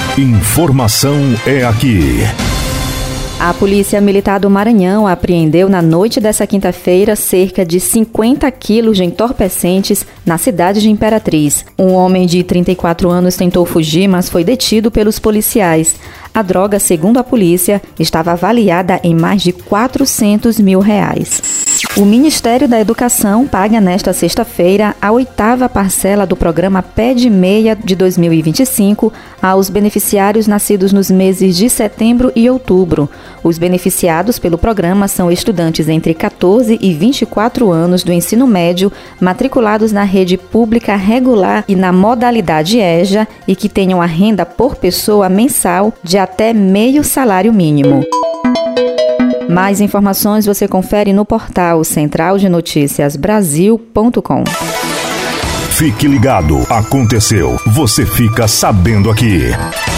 Informação é aqui. A Polícia Militar do Maranhão apreendeu na noite dessa quinta-feira cerca de 50 quilos de entorpecentes na cidade de Imperatriz. Um homem de 34 anos tentou fugir, mas foi detido pelos policiais. A droga, segundo a polícia, estava avaliada em mais de R$400 mil. O Ministério da Educação paga nesta sexta-feira a 8ª parcela do programa Pé de Meia de 2025 aos beneficiários nascidos nos meses de setembro e outubro. Os beneficiados pelo programa são estudantes entre 14 e 24 anos do ensino médio, matriculados na rede pública regular e na modalidade EJA e que tenham a renda por pessoa mensal de até meio salário mínimo. Mais informações você confere no portal centraldenoticiasbrasil.com. Fique ligado, aconteceu, você fica sabendo aqui.